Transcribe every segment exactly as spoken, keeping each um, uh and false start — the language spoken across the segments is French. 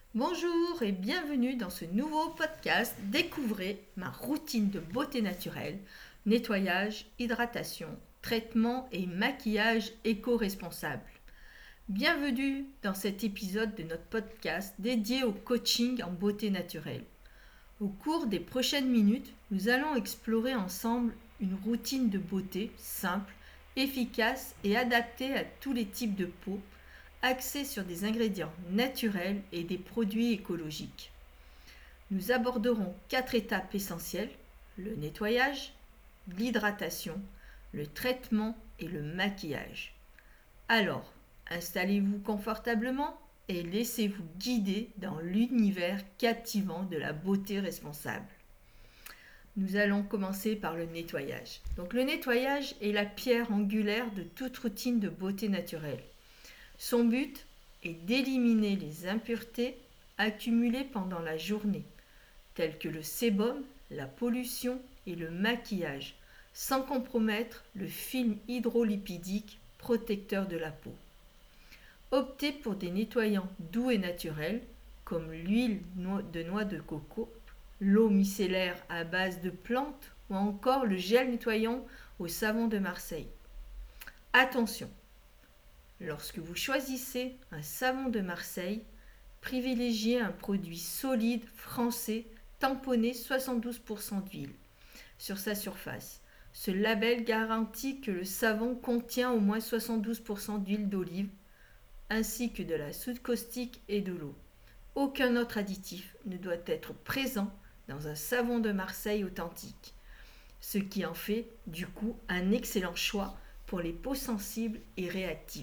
Bonjour et bienvenue dans ce nouveau podcast. Découvrez ma routine de beauté naturelle, nettoyage, hydratation, traitement et maquillage éco-responsable. Bienvenue dans cet épisode de notre podcast dédié au coaching en beauté naturelle. Au cours des prochaines minutes, nous allons explorer ensemble une routine de beauté simple, efficace et adaptée à tous les types de peau, axée sur des ingrédients naturels et des produits écologiques. Nous aborderons quatre étapes essentielles: le nettoyage, l'hydratation, le traitement et le maquillage. Alors, installez-vous confortablement et laissez-vous guider dans l'univers captivant de la beauté responsable. Nous allons commencer par le nettoyage. Donc le nettoyage est la pierre angulaire de toute routine de beauté naturelle. Son but est d'éliminer les impuretés accumulées pendant la journée, telles que le sébum, la pollution et le maquillage, sans compromettre le film hydrolipidique protecteur de la peau. Optez pour des nettoyants doux et naturels, comme l'huile de noix de coco, l'eau micellaire à base de plantes ou encore le gel nettoyant au savon de Marseille. Attention! Lorsque vous choisissez un savon de Marseille, privilégiez un produit solide français tamponné soixante-douze pour cent d'huile sur sa surface. Ce label garantit que le savon contient au moins soixante-douze pour cent d'huile d'olive ainsi que de la soude caustique et de l'eau. Aucun autre additif ne doit être présent dans un savon de Marseille authentique, ce qui en fait du coup un excellent choix pour les peaux sensibles et réactives.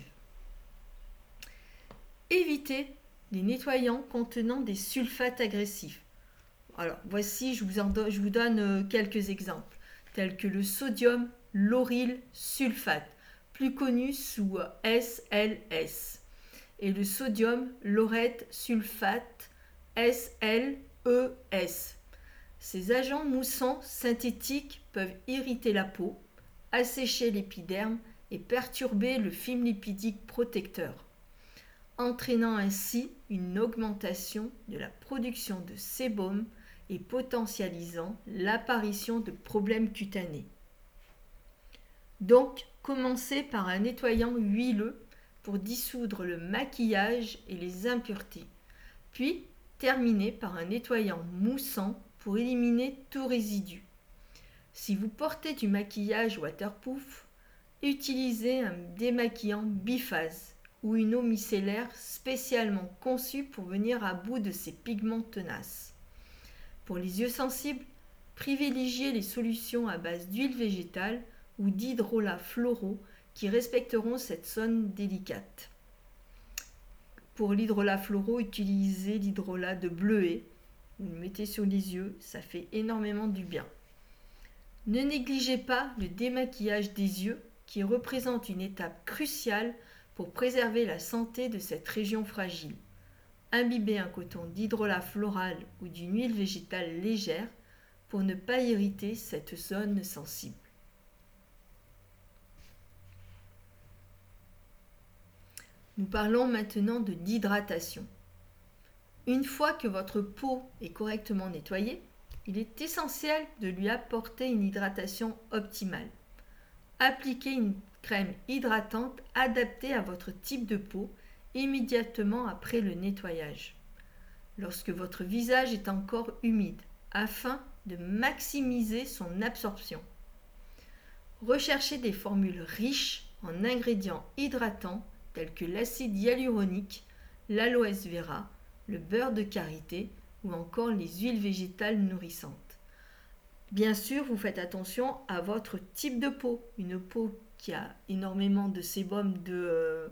Évitez les nettoyants contenant des sulfates agressifs. Alors, voici, je vous, en do- je vous donne quelques exemples, tels que le sodium lauryl sulfate, plus connu sous S L S, et le sodium laurette sulfate, S L E S. Ces agents moussants synthétiques peuvent irriter la peau, assécher l'épiderme et perturber le film lipidique protecteur, entraînant ainsi une augmentation de la production de sébum et potentialisant l'apparition de problèmes cutanés. Donc, commencez par un nettoyant huileux pour dissoudre le maquillage et les impuretés, puis terminez par un nettoyant moussant pour éliminer tout résidu. Si vous portez du maquillage waterproof, utilisez un démaquillant biphase ou une eau micellaire spécialement conçue pour venir à bout de ces pigments tenaces. Pour les yeux sensibles, privilégiez les solutions à base d'huile végétale ou d'hydrolats floraux qui respecteront cette zone délicate. Pour l'hydrolat floraux, utilisez l'hydrolat de bleuet. Vous le mettez sur les yeux, ça fait énormément du bien. Ne négligez pas le démaquillage des yeux qui représente une étape cruciale pour préserver la santé de cette région fragile. Imbibez un coton d'hydrolat floral ou d'une huile végétale légère pour ne pas irriter cette zone sensible. Nous parlons maintenant de l'hydratation. Une fois que votre peau est correctement nettoyée, il est essentiel de lui apporter une hydratation optimale. Appliquez une crème hydratante adaptée à votre type de peau immédiatement après le nettoyage, lorsque votre visage est encore humide, afin de maximiser son absorption. Recherchez des formules riches en ingrédients hydratants tels que l'acide hyaluronique, l'aloès vera, le beurre de karité ou encore les huiles végétales nourrissantes. Bien sûr, vous faites attention à votre type de peau. Une peau qui a énormément de sébum de... Euh...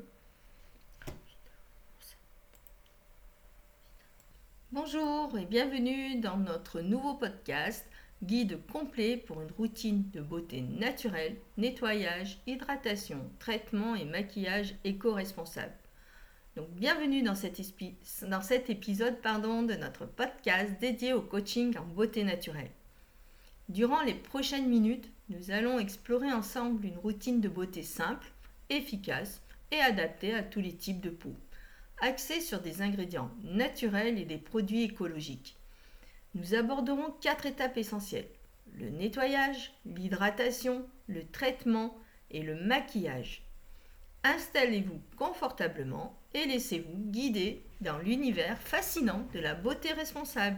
Bonjour et bienvenue dans notre nouveau podcast, guide complet pour une routine de beauté naturelle, nettoyage, hydratation, traitement et maquillage éco-responsable. Donc, bienvenue dans cet, espi... dans cet épisode pardon, de notre podcast dédié au coaching en beauté naturelle. Durant les prochaines minutes, nous allons explorer ensemble une routine de beauté simple, efficace et adaptée à tous les types de peau, axé sur des ingrédients naturels et des produits écologiques. Nous aborderons quatre étapes essentielles: le nettoyage, l'hydratation, le traitement et le maquillage. Installez-vous confortablement et laissez-vous guider dans l'univers fascinant de la beauté responsable.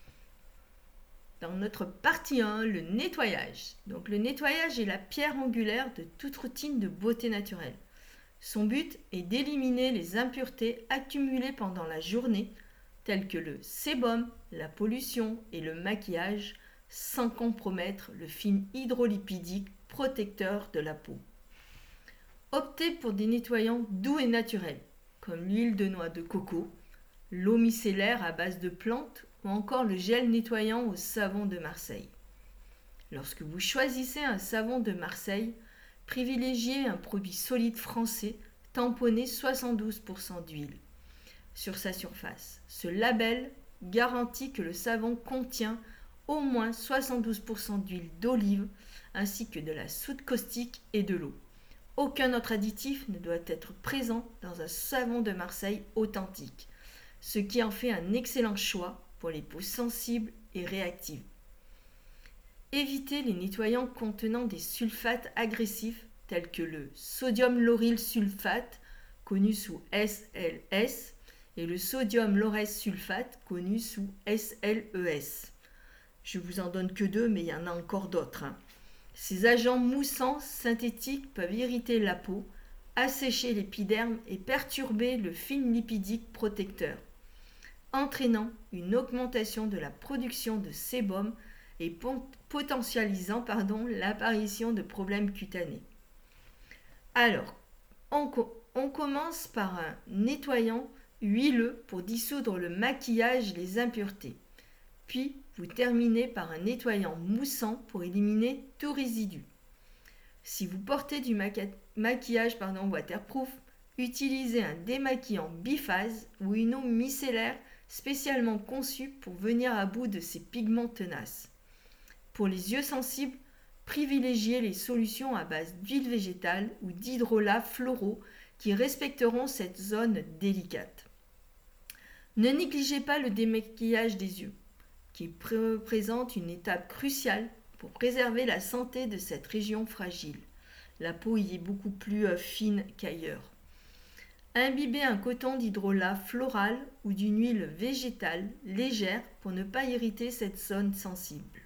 Dans notre partie un, le nettoyage. Donc le nettoyage est la pierre angulaire de toute routine de beauté naturelle. Son but est d'éliminer les impuretés accumulées pendant la journée, telles que le sébum, la pollution et le maquillage, sans compromettre le film hydrolipidique protecteur de la peau. Optez pour des nettoyants doux et naturels, comme l'huile de noix de coco, l'eau micellaire à base de plantes ou encore le gel nettoyant au savon de Marseille. Lorsque vous choisissez un savon de Marseille, privilégiez un produit solide français tamponné soixante-douze pour cent d'huile sur sa surface. Ce label garantit que le savon contient au moins soixante-douze pour cent d'huile d'olive ainsi que de la soude caustique et de l'eau. Aucun autre additif ne doit être présent dans un savon de Marseille authentique, ce qui en fait un excellent choix pour les peaux sensibles et réactives. Évitez les nettoyants contenant des sulfates agressifs tels que le sodium lauryl sulfate, connu sous S L S, et le sodium laurès sulfate, connu sous S L E S. Je vous en donne que deux, mais il y en a encore d'autres. Hein. Ces agents moussants synthétiques peuvent irriter la peau, assécher l'épiderme et perturber le film lipidique protecteur, entraînant une augmentation de la production de sébum et potentialisant pardon, l'apparition de problèmes cutanés. Alors, on, co- on commence par un nettoyant huileux pour dissoudre le maquillage et les impuretés. Puis, vous terminez par un nettoyant moussant pour éliminer tout résidu. Si vous portez du maqui- maquillage pardon, waterproof, utilisez un démaquillant biphase ou une eau micellaire spécialement conçue pour venir à bout de ces pigments tenaces. Pour les yeux sensibles, privilégiez les solutions à base d'huile végétale ou d'hydrolats floraux qui respecteront cette zone délicate. Ne négligez pas le démaquillage des yeux, qui représente une étape cruciale pour préserver la santé de cette région fragile. La peau y est beaucoup plus fine qu'ailleurs. Imbibez un coton d'hydrolat floral ou d'une huile végétale légère pour ne pas irriter cette zone sensible.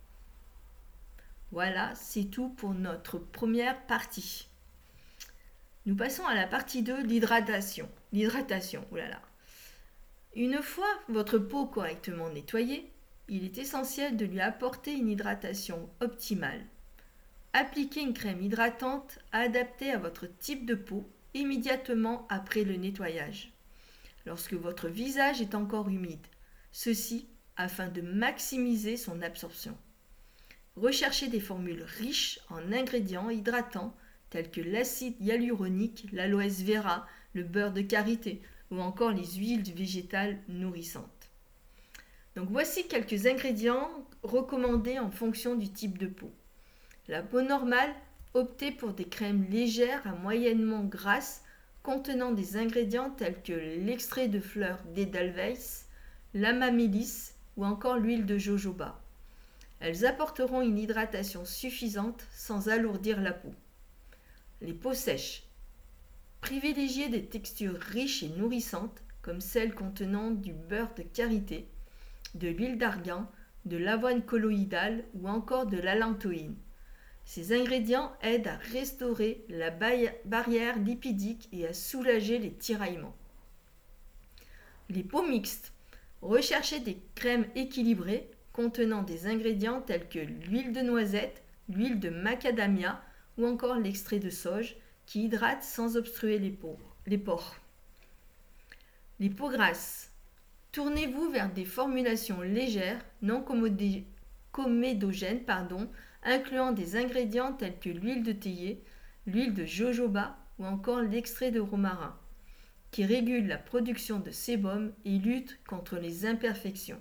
Voilà, c'est tout pour notre première partie. Nous passons à la partie deux, l'hydratation. L'hydratation, oulala. Une fois votre peau correctement nettoyée, il est essentiel de lui apporter une hydratation optimale. Appliquez une crème hydratante adaptée à votre type de peau immédiatement après le nettoyage, lorsque votre visage est encore humide, ceci afin de maximiser son absorption. Recherchez des formules riches en ingrédients hydratants tels que l'acide hyaluronique, l'aloès vera, le beurre de karité ou encore les huiles végétales nourrissantes. Donc voici quelques ingrédients recommandés en fonction du type de peau. La peau normale, optez pour des crèmes légères à moyennement grasses contenant des ingrédients tels que l'extrait de fleurs d'Edelweiss, l'amamélis ou encore l'huile de jojoba. Elles apporteront une hydratation suffisante sans alourdir la peau. Les peaux sèches. Privilégiez des textures riches et nourrissantes comme celles contenant du beurre de karité, de l'huile d'argan, de l'avoine colloïdale ou encore de l'allantoïne. Ces ingrédients aident à restaurer la barrière lipidique et à soulager les tiraillements. Les peaux mixtes. Recherchez des crèmes équilibrées contenant des ingrédients tels que l'huile de noisette, l'huile de macadamia ou encore l'extrait de sauge qui hydrate sans obstruer les, peaux, les pores. Les peaux grasses. Tournez-vous vers des formulations légères, non comédogènes, pardon, incluant des ingrédients tels que l'huile de théier, l'huile de jojoba ou encore l'extrait de romarin, qui régule la production de sébum et lutte contre les imperfections.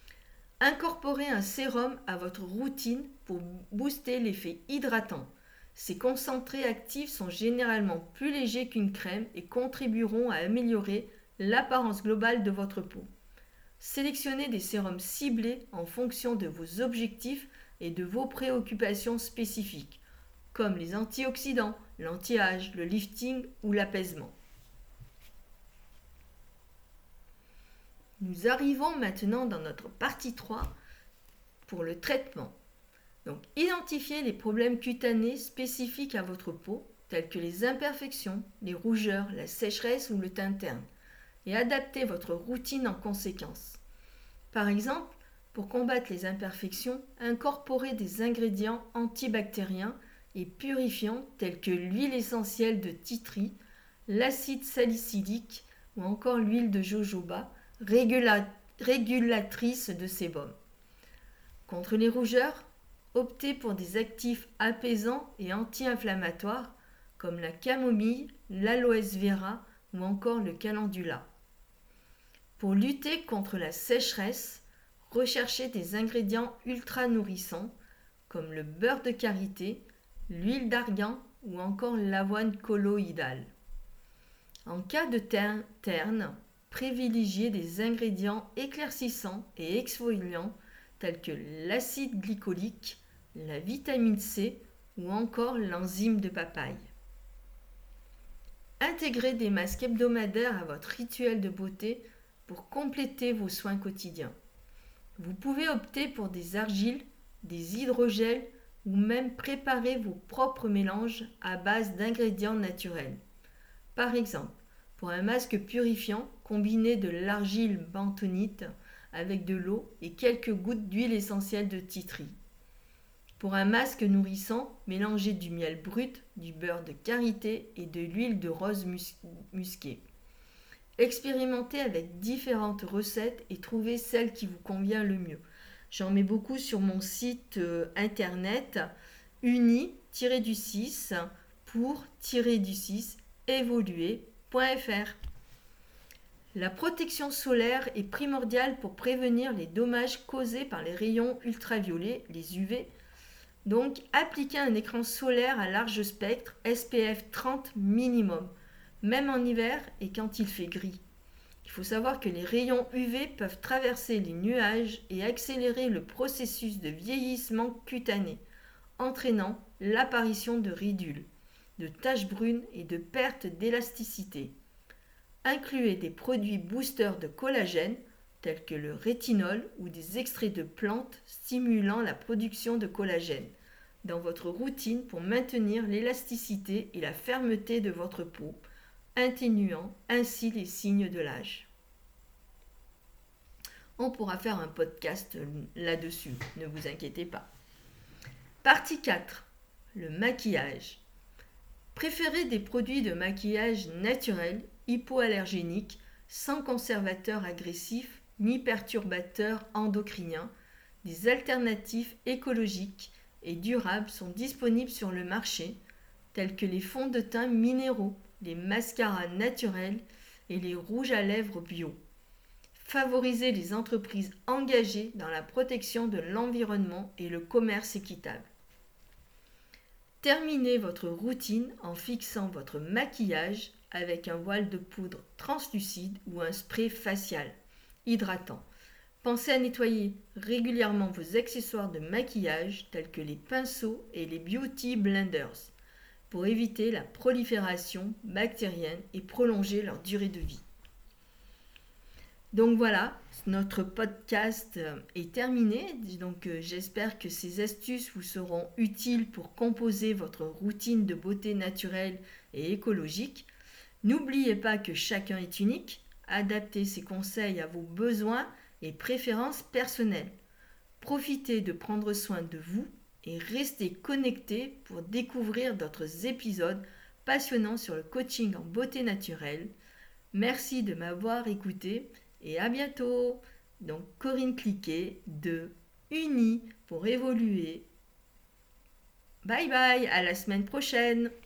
Incorporez un sérum à votre routine pour booster l'effet hydratant. Ces concentrés actifs sont généralement plus légers qu'une crème et contribueront à améliorer l'apparence globale de votre peau. Sélectionnez des sérums ciblés en fonction de vos objectifs et de vos préoccupations spécifiques, comme les antioxydants, l'anti-âge, le lifting ou l'apaisement. Nous arrivons maintenant dans notre partie trois pour le traitement. Donc, identifiez les problèmes cutanés spécifiques à votre peau, tels que les imperfections, les rougeurs, la sécheresse ou le teint terne, et adaptez votre routine en conséquence. Par exemple, pour combattre les imperfections, incorporez des ingrédients antibactériens et purifiants tels que l'huile essentielle de tea tree, l'acide salicylique ou encore l'huile de jojoba, régula- régulatrice de sébum. Contre les rougeurs, optez pour des actifs apaisants et anti-inflammatoires comme la camomille, l'aloès vera ou encore le calendula. Pour lutter contre la sécheresse, recherchez des ingrédients ultra nourrissants comme le beurre de karité, l'huile d'argan ou encore l'avoine colloïdale. En cas de teint terne, privilégiez des ingrédients éclaircissants et exfoliants tels que l'acide glycolique, la vitamine C ou encore l'enzyme de papaye. Intégrez des masques hebdomadaires à votre rituel de beauté pour compléter vos soins quotidiens. Vous pouvez opter pour des argiles, des hydrogels ou même préparer vos propres mélanges à base d'ingrédients naturels. Par exemple, pour un masque purifiant, combinez de l'argile bentonite avec de l'eau et quelques gouttes d'huile essentielle de tea tree. Pour un masque nourrissant, mélangez du miel brut, du beurre de karité et de l'huile de rose mus- musquée. Expérimentez avec différentes recettes et trouvez celle qui vous convient le mieux. J'en mets beaucoup sur mon site euh, internet uni du six pour du six évoluer point f r. La protection solaire est primordiale pour prévenir les dommages causés par les rayons ultraviolets, les U V. Donc, appliquez un écran solaire à large spectre S P F trente minimum, même en hiver et quand il fait gris. Il faut savoir que les rayons U V peuvent traverser les nuages et accélérer le processus de vieillissement cutané, entraînant l'apparition de ridules, de taches brunes et de perte d'élasticité. Incluez des produits boosters de collagène tels que le rétinol ou des extraits de plantes stimulant la production de collagène dans votre routine pour maintenir l'élasticité et la fermeté de votre peau, atténuant ainsi les signes de l'âge. On pourra faire un podcast là-dessus, ne vous inquiétez pas. Partie quatre. Le maquillage. Préférez des produits de maquillage naturels, hypoallergéniques, sans conservateurs agressifs ni perturbateurs endocriniens. Des alternatives écologiques et durables sont disponibles sur le marché, tels que les fonds de teint minéraux, les mascaras naturels et les rouges à lèvres bio. Favorisez les entreprises engagées dans la protection de l'environnement et le commerce équitable. Terminez votre routine en fixant votre maquillage avec un voile de poudre translucide ou un spray facial hydratant. Pensez à nettoyer régulièrement vos accessoires de maquillage tels que les pinceaux et les beauty blenders pour éviter la prolifération bactérienne et prolonger leur durée de vie. Donc voilà, notre podcast est terminé. Donc euh, j'espère que ces astuces vous seront utiles pour composer votre routine de beauté naturelle et écologique. N'oubliez pas que chacun est unique. Adaptez ces conseils à vos besoins et préférences personnelles. Profitez de prendre soin de vous et restez connectés pour découvrir d'autres épisodes passionnants sur le coaching en beauté naturelle. Merci de m'avoir écouté et à bientôt. Donc Corinne Cliquet de Uni pour évoluer. Bye bye, à la semaine prochaine.